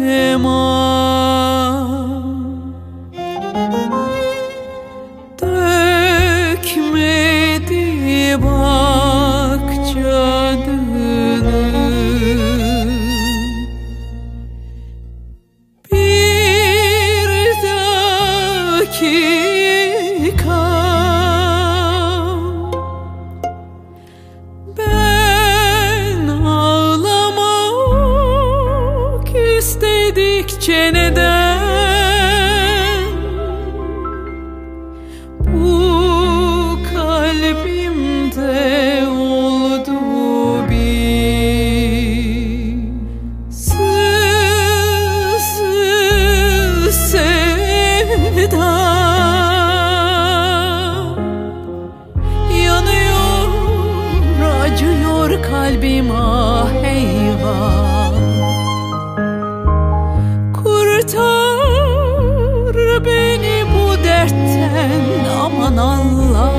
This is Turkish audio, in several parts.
Dökmedi bak canını, bir dakika ben ağlamak istedikçe neden bu kalbimde oldu bir sızı sevda. Yanıyor, acıyor kalbim, ah eyvah. Kurtar beni bu dertten, aman Allah.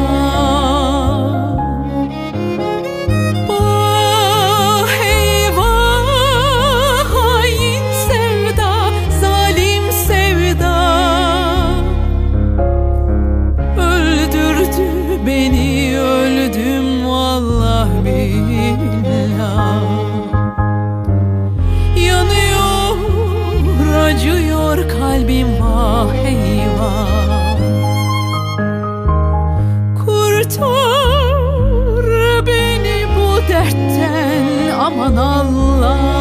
Ah eyvah, hain sevda, zalim sevda. Öldürdü beni, öldüm vallah billah. Yanıyor, acıyor kalbim, vah eyvah. Kurtar beni bu dertten, aman Allah.